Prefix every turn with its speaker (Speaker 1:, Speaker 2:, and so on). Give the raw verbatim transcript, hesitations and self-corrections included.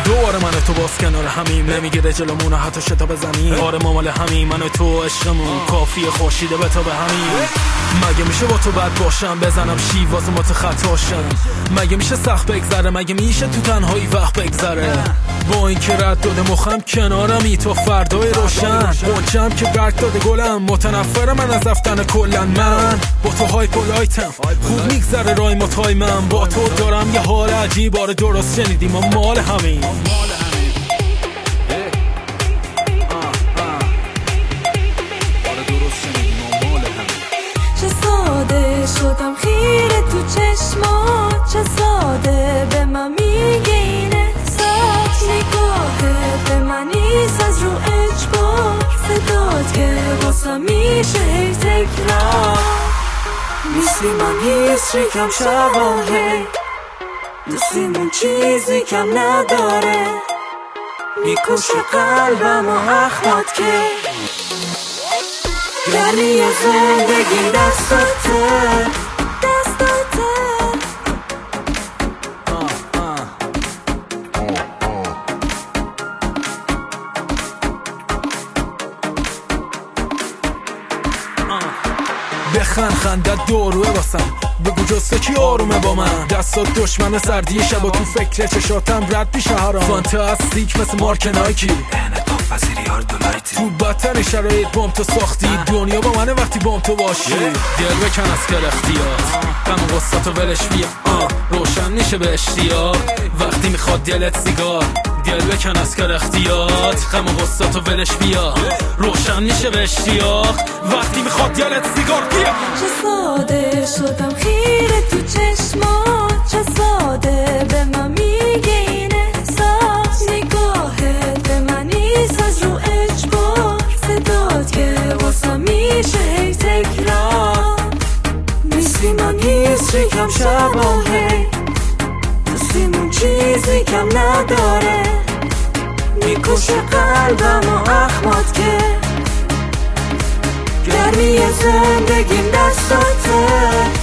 Speaker 1: دوباره من تو باز کنار همیم، نمیگیره جلومون حتی شتا بزنیم. آره ما مال همیم، من و تو عشقمون کافیه خورشیده به تا به همین. مگه میشه با تو بد باشم، بزنم شیواز ما تو خطاشم؟ مگه میشه سخت بگذره، مگه میشه تو تنهایی وقت بگذره؟ با این که رد داده مخم کنارمی تو فردای روشن، بونچم که برگ داده گلم، متنفر من از رفتن کلن. من با تو های پولایتم، خوب میگذره رای ما تای من با تو دارم یه حال عجیب. آره درست شنیدیم ما مال همین.
Speaker 2: چه ساده شدم خیره تو چشمات، چه ساده به من میگه این احساس. نگاهت به من نیست از رو اجبار، صدات که واسه میشه هی تکرار. نیستی من هیچ کم شباهه، دوستیمون چیزی کم نداره، میکشه قلبم و اخمات که گرمی زندگی دستاته دستاته.
Speaker 1: بخند خندت دوروه واسم، بگو جسته کی آرومه با من. دستات دشمن سردی شب و تو فکر چشاتم رد بیشه هرام. فانتاستیک مثل مارک نایکی، تو بدتر شرایط بام تو ساختی. دنیا با منه وقتی بام تو باشی. دل بکن از کل اختیار، غم غصتو ولش بیا. روشن میشه به اشتیاق وقتی میخواد دلت سیگار. دل بکن از کل اختیار، غم غصتو ولش بیا. روشن میشه به اشتیاق وقتی میخواد دلت سیگار. بیا
Speaker 2: چه ساده شدم خیره تو چشمات، چه ساده به من میگه این احساس. نگاهت به من نیست از رو اجبار، صدات که واسه میشه هی تکرار. نیستی من هیچی کم شباهه، دوستیمون چیزی کم نداره، میکشه قلبم و اخمات که گرمی زندگیم دستاته